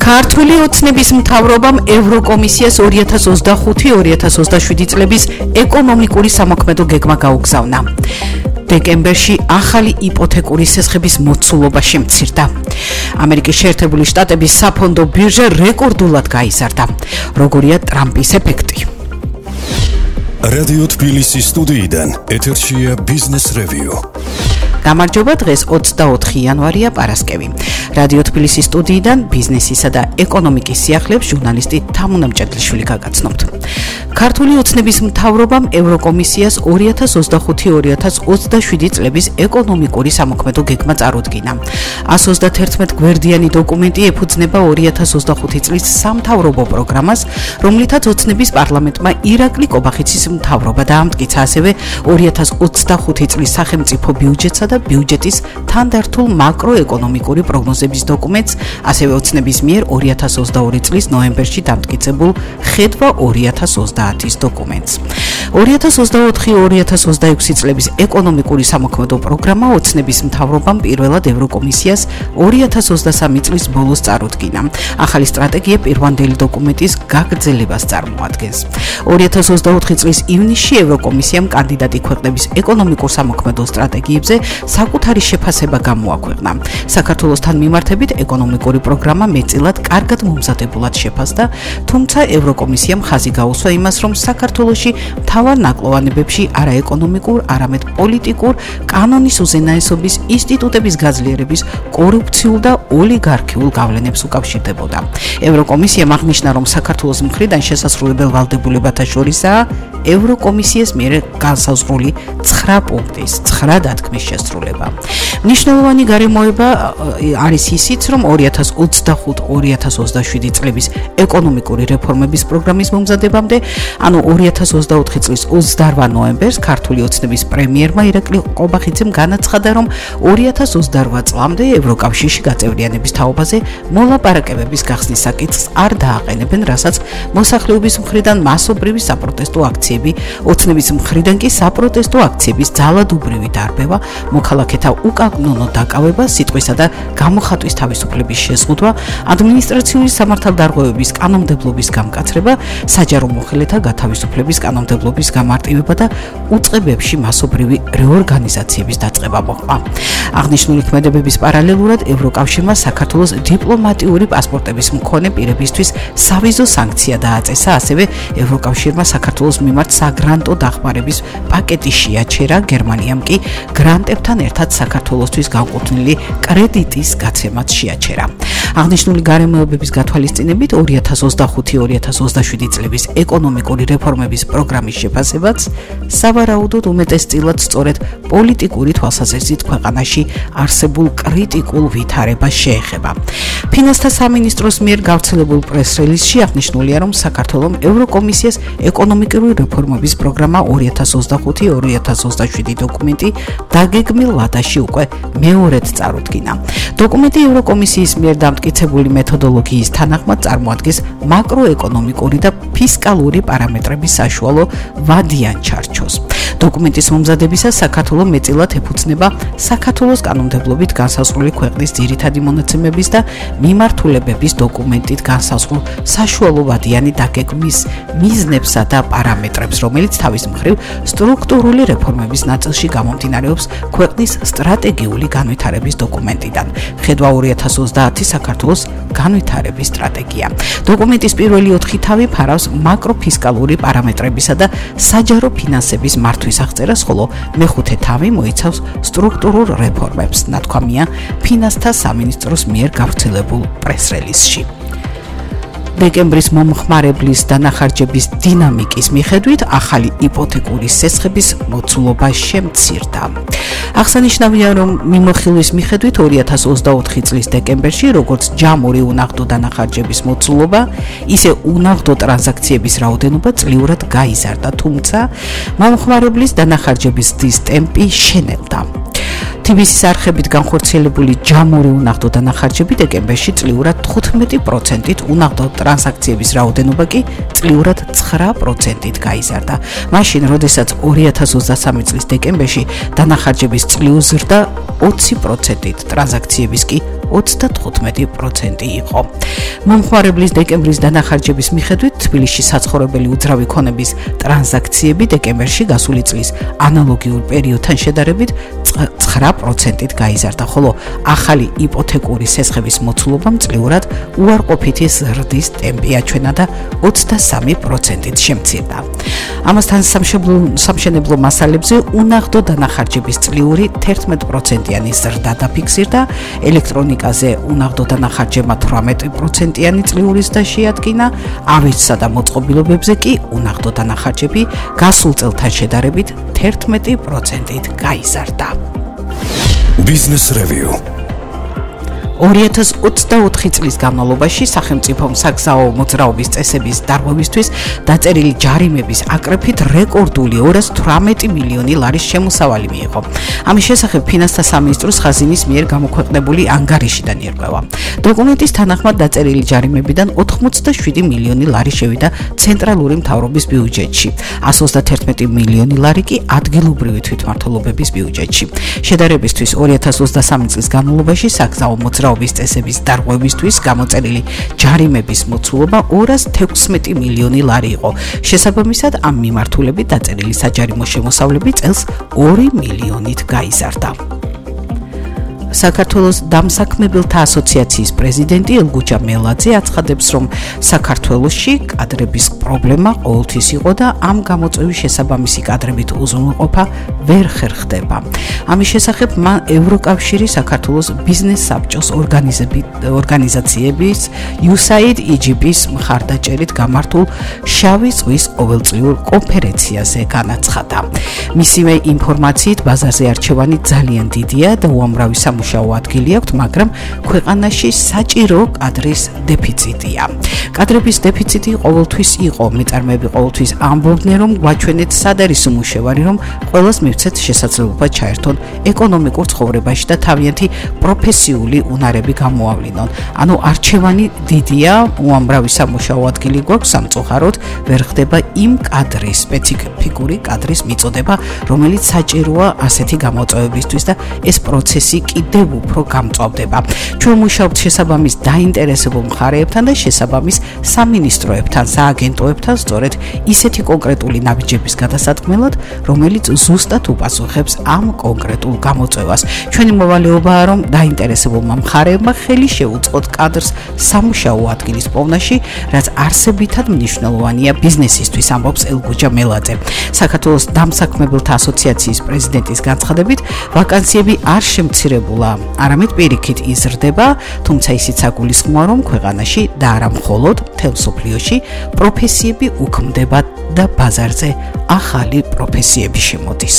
ქართული ოცნების მთავრობამ ევროკომისიას 2025-2027 წლების ეკონომიკური სამოქმედო გეგმა გაუგზავნა. დეკემბერში ახალი იპოთეკური სესხების მოცულობა შემცირდა. ამერიკის შეერთებული შტატების საფონდო ბირჟა რეკორდულად გაიზარდა. როგორია ტრამპის ეფექტი? რადიო თბილისის სტუდიიდან ეთერშია ბიზნეს რევიუ. გამარჯობა, დღეს 24 იანვარია, პარასკევი. რადიო თბილისის სტუდიიდან ბიზნესისა და ეკონომიკის სიახლეებს ჟურნალისტი თამუნა მჭედლიშვილი გაგაცნობთ. ქართული ოცნების მთავრობამ ევროკომისიას 2025-2027 წლების ეკონომიკური სამოქმედო გეგმა წარუდგინა. 131 გვერდიანი დოკუმენტი ეფუძნება 2025 წლის სამთავრობო პროგრამას, რომლითაც ოცნების პარლამენტმა ირაკლი კობახიცის მთავრობა დაამტკიცა, ასევე 2025 წლის სახელმწიფო ბიუჯეტსა და ბიუჯეტის თანდართულ მაკროეკონომიკური პროგნოზების დოკუმენტს, ასევე ოცნების მიერ 2022 წლის ნოემბერში დამტკიცებულ ხედვა 2030-ის დოკუმენტს. 2024-2026 წლების ეკონომიკური სამოქმედო პროგრამა ოცნების მთავრობამ პირველად ევროკომისიას 2023 წლის ბოლოს წარუდგინა. ახალი სტრატეგია პირვანდელი დოკუმენტის გაგრძელებას წარმოადგენს. 2024 წლის ივნისში ევროკომისიამ კანდიდატი ქვეყნების ეკონომიკურ სამოქმედო სტრატეგიებზე საკუთარი შეფასება გამოაქვეყნა. საქართველოსთან მიმართებით ეკონომიკური პროგრამა მეტწილად კარგად მომზადებულად შეფასდა, თუმცა ევროკომისიამ ხაზი გაუსვა იმას, რომ საქართველოში მთავარ ნაკლოვანებებში არა ეკონომიკურ, არამედ პოლიტიკურ, კანონის უზენაესობის, ინსტიტუტების გაძლიერების, კორუფციულ და ოლიგარქიულ გავლენებს უკავშირდებოდა. ევროკომისიამ აღნიშნა, რომ საქართველოს მხრიდან შესასრულებელ ვალდებულებათა შორისაა ევროკომისიის მიერ განსაზღვრული 9 პუნქტის 9 დათქმის შესრულება. მნიშვნელოვანი გარემოება არის ისიც, რომ 2025-2027 წლების ეკონომიკური რეფორმების პროგრამის მომზადებამდე, ანუ 2024 წლის 28 ნოემბერს ქართული ოცნების პრემიერმა ირაკლი კობახიძემ განაცხადა, რომ 2028 წლამდე ევროკავშირში გაწევრიანების თაობაზე მოლაპარაკებების გახსნის საკითხს არ დააყენებენ, რასაც მოსახლეობის მხრიდან მასობრივი საპროტესტო აქციები, ოცნების მხრიდან კი საპროტესტო აქციების ძალადობრივი დარბევა, მოქალაქეთა უკანონო დაკავება, სიტყვისა და გამოხატვის თავისუფლების შეზღუდვა, ადმინისტრაციული სამართალდარღვევების კანონმდებლობის გამკაცრება, საჯარო მოხელეთა გათავისუფლების კანონმდებლობის გამარტივება და უწყებებში მასობრივი რეორგანიზაციების დაწყება მოხდა. აღნიშნული ქმედებების პარალელურად ევროკავშირმა საქართველოს დიპლომატიური პასპორტების მქონე პირებისთვის სავიზო სანქცია დააწესა, ასევე ევროკავშირმა საქართველოს მიმართ საგრანტო დახმარების პაკეტი შეაჩერა, გერმანიამ კი გრანტებთან ერთად საქართველოსთვის განკუთვნილი კრედიტის გაცემაც შეაჩერა. აღნიშნული გარემოებების გათვალისწინებით 2025-2027 წლების ეკონომიკური რეფორმების პროგრამის შეფასებაც სავარაუდოდ უმეტესწილად სწორედ პოლიტიკური თვალსაზრისით ქვეყანაში არსებულ კრიტიკულ ვითარებას შეეხება. ფინანსთა სამინისტროს მიერ გავრცელებულ პრეს-რელიზში აღნიშნულია, რომ საქართველომ ევროკომისიას ეკონომიკური რეფორმების პროგრამა 2025-2027 დოკუმენტი დაგეგმილ ვადაში უკვე მეორედ წარუდგინა. დოკუმენტი ევროკომისიის მიერ დამტკიცებული მეთოდოლოგიის თანახმად წარმოადგენს მაკროეკონომიკური და ფისკალური პარამეტრების საშუალო ვადიან ჩარჩოს. დოკუმენტის მომზადებისას საქართველო მეტწილად ეფუძნება საქართველოს კანონმდებლობით განსაზღვრული ქვეყნის ძირითადი მონაცემების და მიმართულებების დოკუმენტით განსაზღვრულ საშუალო ვადიანი დაგეგმვის მიზნებსა და პარამეტრებს, რომელიც თავის მხრივ სტრუქტურული რეფორმების ნაწილში გამომდინარეობს ქვეყნის სტრატეგიული განვითარების დოკუმენტიდან. ხედვა 2030 საქართველოს განვითარების სტრატეგია. დოკუმენტის პირველი 4 თავი ფარავს მაკროფისკალური პარამეტრებისა და საჯარო ფინანსების მართვის აღწერას, ხოლო მეხუთე თავი მოიცავს სტრუქტურულ რეფორმებს, ნათქვამია ფინანსთა სამინისტროს მიერ გავრცელებულ პრეს-რელიზში. დეკემბრის მომხმარებლის დანახარჯების დინამიკის მიხედვით ახალი იპოთეკური სესხების მოცულობა შემცირდა. აღსანიშნავია, რომ მიმოხილვის მიხედვით 2024 წლის დეკემბერში როგორც ჯამური უნაღდო დანახარჯების მოცულობა, ისე უნაღდო ტრანზაქციების რაოდენობა წლიურად გაიზარდა, თუმცა მომხმარებლის დანახარჯების ზრდის ტემპი შენელდა. TBC-ის არხებით განხორციელებული ჯამური უნაღდო დანახარჯები დეკემბერში წლიურად 15%-ით, უნაღდო ტრანზაქციების რაოდენობა კი წლიურად 9%-ით გაიზარდა. მაშინ, როდესაც 2023 წლის დეკემბერში დანახარჯების წლიური ზრდა 20%-ით, ტრანზაქციების კი 35% იყო. მომხმარებლის დეკემბრის დანახარჯების მიხედვით თბილისში საცხოვრებელი უძრავი ქონების ტრანზაქციები დეკემბერში გასული წლის ანალოგიურ პერიოდთან შედარებით 9%-ით გაიზარდა, ხოლო ახალი იპოთეკური სესხების მოცულობამ წლიურად უარყოფითი ზრდის ტემპი აჩვენა და 23%-ით შემცირდა. ამასთან სამშენებლო მასალებზე უნაღდო დანახარჯების წლიური 11%-იანი ზრდა დაფიქსირდა, ელექტრონიკაზე უნაღდო დანახარჯებმა 18%-იანი წლიური ზრდა შეადგინა, ავეჯსა და მოწყობილობებზე კი უნაღდო დანახარჯები გასულ წელთან შედარებით 11%-ით გაიზარდა. Business Review 2024 წლის განმავლობაში სახელმწიფომ საგზაო მოძრაობის წესების დარღვევისთვის დაწერილი ჯარიმების აკრეფით რეკორდული 218 მილიონი ლარის შემოსავალი მიიღო. ამის შესახებ ფინანსთა სამინისტროს ხაზინის მიერ გამოქვეყნებული ანგარიშიდან ირკვევა. დოკუმენტის თანახმად დაწერილი ჯარიმებიდან 87 მილიონი ლარი შევიდა ცენტრალური მთავრობის ბიუჯეტში, 131 მილიონი ლარი კი ადგილობრივი თვითმმართველობების ბიუჯეტში. შედარებისთვის 2023 წლის განმავლობაში საგზაო მოძრაობის წესების დარღვევისთვის გამოწერილი ჯარიმების მოცულობა 216 მილიონი ლარი იყო. შესაბამისად, ამ მიმართულებით დაწერილი საჯარიმო შემოსავლები წელს 2 მილიონით გაიზარდა. საქართველოს დამსაქმებელთა ასოციაციის პრეზიდენტი ელგუჯა მელაძე აცხადებს, რომ საქართველოში კადრების პრობლემა ყოველთვის იყო და ამ გამოწვევის შესაბამისი კადრებით უზრუნველყოფა ვერ ხერხდება. ამის შესახებ მან ევროკავშირის საქართველოს ბიზნეს საბჭოს ორგანიზაციების USAID EGP-ის მხარდაჭერით გამართულ შავი ზღვის ყოველწლიურ კონფერენციაზე განაცხადა. მისივე ინფორმაციით, ბაზარზე არჩევანი ძალიან დიდია და უამრავი სამუშაო ადგილი აქვს, მაგრამ ქვეყანაში საჭირო კადრის დეფიციტია. კადრების დეფიციტი ყოველთვის იყო, მეწარმეები ყოველთვის ამბობდნენ, რომ გვაჩვენეთ სად არის უმუშევარი, რომ ყველას მივცეთ შესაძლებლობა ჩაერთონ ეკონომიკურ ცხოვრებაში და თავიანთი პროფესიული უნარები გამოავლინონ. ანუ არჩევანი დიდია, უამრავი სამუშაო ადგილი გვაქვს, სამწუხაროდ ვერ ხდება იმ კადრის, სპეციფიკური კადრის მიწოდება, რომელიც საჭიროა ასეთი გამოწვევებისთვის და ეს პროცესი კიდევ უფრო გამწვავდება. ჩვენ მუშაობთ შესაბამის დაინტერესებულ მხარეებთან და შესაბამის სამინისტროებთან, სააგენტოებთან, სწორედ ისეთი კონკრეტული ნაბიჯების გადასატყმელად, რომელიც ზუსტად უპასუხებს ამ კონკრეტულ გამოწვევას. ჩვენი მოვალეობაა, რომ დაინტერესებულმა მხარეებმა ხელი შეუწყოთ კადრს სამუშაო ადგილის პოვნაში, რაც არსებითად მნიშვნელოვანია ბიზნესისთვის, ამბობს ელგუჯა მელაძე. საქართველოს დამსაქმებელთა ასოციაციის პრეზიდენტის განცხადებით, ვაკანსიები არ შემცირებულა, არამედ პირიქით იზრდება, თუმცა ისიც აგულისხმოა, რომ ქვეყანაში და არა მხოლოდ მთელ მსოფლიოში პროფესიები უქმდება და ბაზარზე ახალი პროფესიები შემოდის.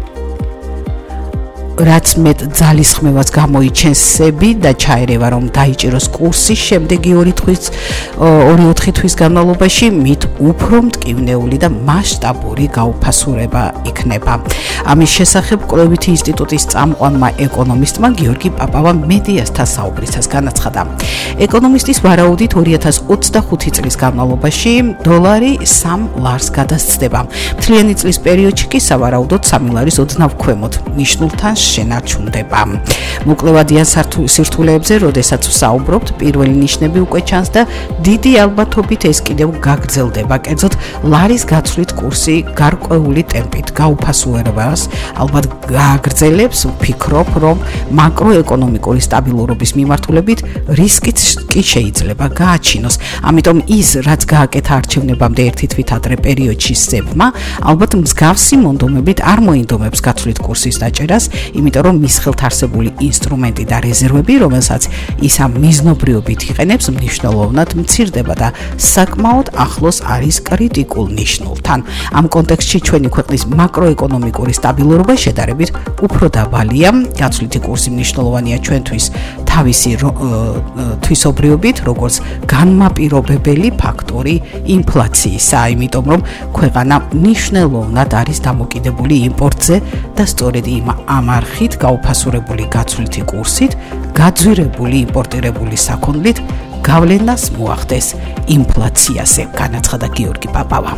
რაც მეტ ძალისხმევას გამოიჩენსები და ჩაერევა, რომ დაიჭიროს კურსი შემდეგი 2-4 თვის განმავლობაში, მით უფრო მტკივნეული და მასშტაბური გაუფასურება იქნება. ამის შესახებ კვლევითი ინსტიტუტის წამყვანმა ეკონომისტმა გიორგი პაპავამ მედიასთან საუბრისას განაცხადა. ეკონომისტის ვარაუდით 2025 წლის განმავლობაში დოლარი 3 ლარს გადასცდება. მთლიანი წლის პერიოდში კი სავარაუდოდ 3 ლარის ოდნავ ქვემოთ ნიშნულთან შენარჩუნდება. მოკლევადიან სირთულეებზე, როდესაც ვსაუბრობთ, პირველი ნიშნები უკვე ჩანს და დიდი ალბათობით ეს კიდევ გაგრძელდება. კერძოდ, ლარის გაცვლით კურსი გარკვეული ტემპით გაუფასურებას ალბათ გააგრძელებს. ვფიქრობ, რომ მაკროეკონომიკური სტაბილურობის მიმართულებით რისკიც კი შეიძლება გააჩინოს. ამიტომ ის, რაც გააკეთა არჩევნებამდე ერთი თვით ადრე პერიოდში სცებმა, ალბათ მსგავსი მონდომებით არ მოინდომებს გაცვლით კურსის დაჭერას, იმიტომ რომ მის ხელთ არსებული ინსტრუმენტი და რეზერვები, რომელსაც ის ამ მიზნობრიობით იყენებს, მნიშვნელოვნად მცირდება და საკმაოდ ახლოს არის კრიტიკულ ნიშნულთან. ამ კონტექსტში ჩვენი ქვეყნის მაკროეკონომიკური სტაბილურობა შედარებით უფრო დაბალია. გაცვლითი კურსი მნიშვნელოვანია ჩვენთვის თავისი თვისობრიობით, როგორც განმაპირობებელი ფაქტორი ინფლაციისა, იმიტომ რომ ქვეყანა მნიშვნელოვნად არის დამოკიდებული იმპორტზე და სწორედ ამ არხით გაუფასურებული გაცვლითი კურსით, გაძვირებული იმპორტირებული საქონლით გავლენას მოახდენს ინფლაციაზე, განაცხადა გიორგი პაპავამ.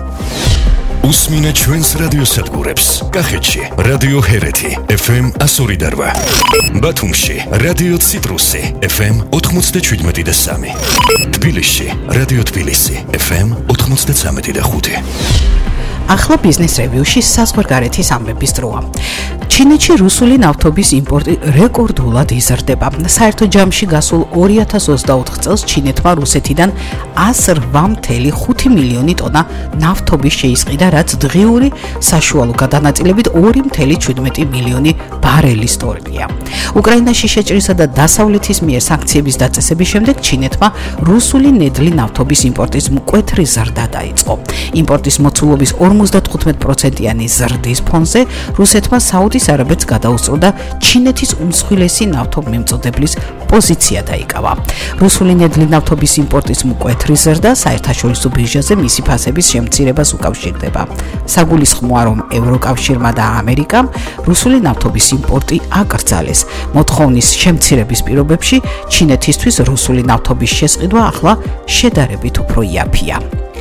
უსმინე ჩვენს რადიოსადგურებს. კახეთში რადიო ჰერეთი FM 102.8, ბათუმში რადიო ციტრუსი FM 97.3, თბილისში რადიო თბილისი FM 93.5. ახლა ბიზნეს რევიუში საზღვარგარეთის ამბების დროა. ჩინეთში რუსული ნავთობის იმპორტი რეკორდულად იზრდება. საერთო ჯამში გასულ 2024 წელს ჩინეთმა რუსეთიდან 108.5 მილიონი ტონა ნავთობის შეისყიდა, რაც დღიური საშუალო გადანაწილებით 2.17 მილიონი ბარელი სწორია. უკრაინაში შეჭრისა და დასავლეთის მიერ სანქციების დაწესების შემდეგ ჩინეთმა რუსული ნედლი ნავთობის იმპორტის მკვეთრი ზრდა დაიწყო. იმპორტის მოცულობის 55%-იანი ზრდის ფონზე რუსეთმა საუდის არაბეთს გადაუსწრო და ჩინეთის უმსხვილესი ნავთობმემწოდებლის პოზიცია დაიკავა. რუსული ნედლი ნავთობის იმპორტის მკვეთრი ზრდა საერთაშორისო ბირჟაზე მისი ფასების შემცირებას უკავშირდება. საგულისხმოა, რომ ევროკავშირმა და ამერიკამ რუსული ნავთობის იმპორტი აკრძალეს. მოთხოვნის შემცირების პირობებში ჩინეთისთვის რუსული ნავთობის შესყიდვა ახლა შედარებით უფრო იაფია.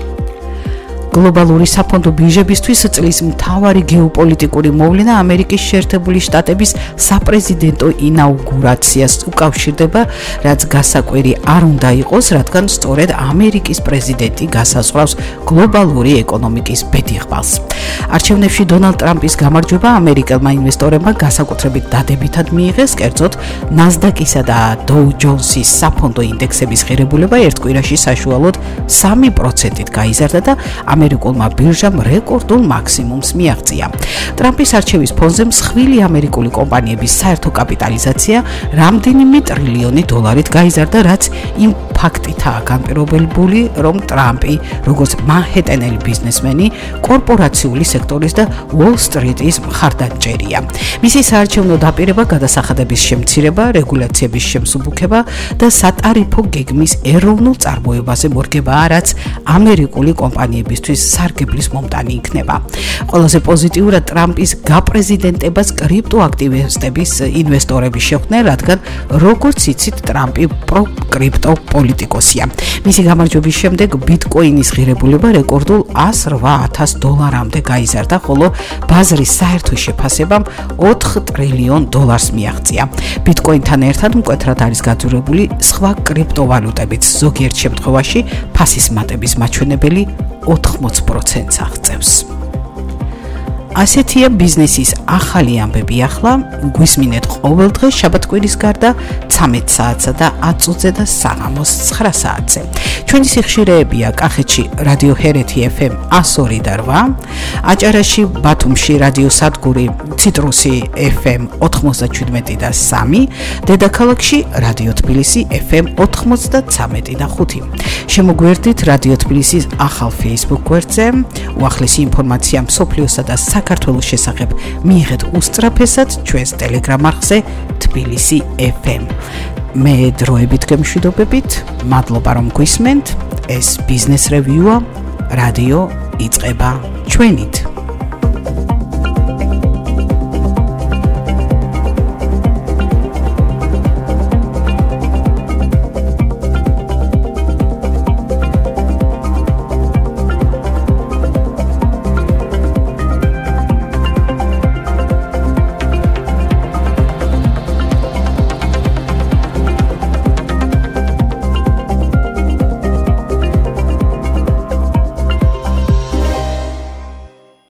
გლობალური საფონდო ბირჟებისთვის წლის მთავარი გეოპოლიტიკური მოვლენა ამერიკის შეერთებული შტატების საპრეზიდენტო ინაუგურაციას უკავშირდება, რაც გასაკვირი არ უნდა იყოს, რადგან სწორედ ამერიკის პრეზიდენტი გასასწრავს გლობალური ეკონომიკის ბედიღბალს. არჩევნებში დონალდ ტრამპის გამარჯვება ამერიკელმა ინვესტორებმა განსაკუთრებით დადებითად მიიღეს, კერძოდ ნასდაკისა და დოუ ჯონსის საფონდო ინდექსების ღირებულება ერთ კვირაში საშუალოდ 3%-ით გაიზარდა და ამერიკულმა ბირჟამ რეკორდულ მაქსიმუმს მიაღწია. ტრამპის არჩევის ფონზე მსხვილი ამერიკული კომპანიების საერთო კაპიტალიზაცია რამდენიმე ტრილიონი დოლარით გაიზარდა, რაც იმ ფაქტითაა განპირობებული, რომ ტრამპი, როგორც მანჰეტენელი ბიზნესმენი, კორპორაციული სექტორის და უოლ-სტრიტის მხარდამჭერია. მისი საარჩევნო დაპირება, გადასახადების შემცირება, რეგულაციების შემსუბუქება და სატარიფო გეგმის ეროვნულ წარმოებაზე მორგებაა, რაც ამერიკული კომპანიებისთვის სარგებლის მომტანი იქნება. ყველაზე პოზიტიურად ტრამპის გაპრეზიდენტებას კრიპტოაქტივისტების ინვესტორები შეხვდნენ, რადგან როგორც იცით, ტრამპი პროკრიპტო პოლიტიკოსია. მისი გამარჯვების შემდეგ ბიტკოინის ღირებულება რეკორდულ $108,000-მდე გაიზარდა, ხოლო ბაზრის საერთო შეფასებამ $4 ტრილიონ მიაღწია. ბიტკოინთან ერთად მკვეთრად არის გაძვირებული სხვა კრიპტოვალუტებიც, ზოგიერთ შემთხვევაში ფასის მატების მაჩვენებელი 80%-ს აღწევს. ასეთია ბიზნესის ახალი ამბები ახლა. გვისმინეთ ყოველდღე შაბათ-კვირის გარდა 13 საათსა და 10 წუთზე და საღამოს 9 საათზე. ჩვენი სიხშირეებია კახეთში რადიო ჰერეთი FM 102.8, აჭარაში ბათუმში რადიო სადგური ციტრუსი FM 97.3, დედაქალაქში რადიო თბილისი FM 93.5. შემოგვერდით რადიო თბილისის ახალ Facebook გვერდზე. უახლესი ინფორმაცია მსოფლიოსა და საქართველოს შესახებ მიიღეთ უსწრაფესად ჩვენს Telegram არხზე თბილისი FM. მე დროებით გემშვიდობებით, მადლობა რომ გვისმენთ. ეს ბიზნეს რევიუა, რადიო იწყება ჩვენით.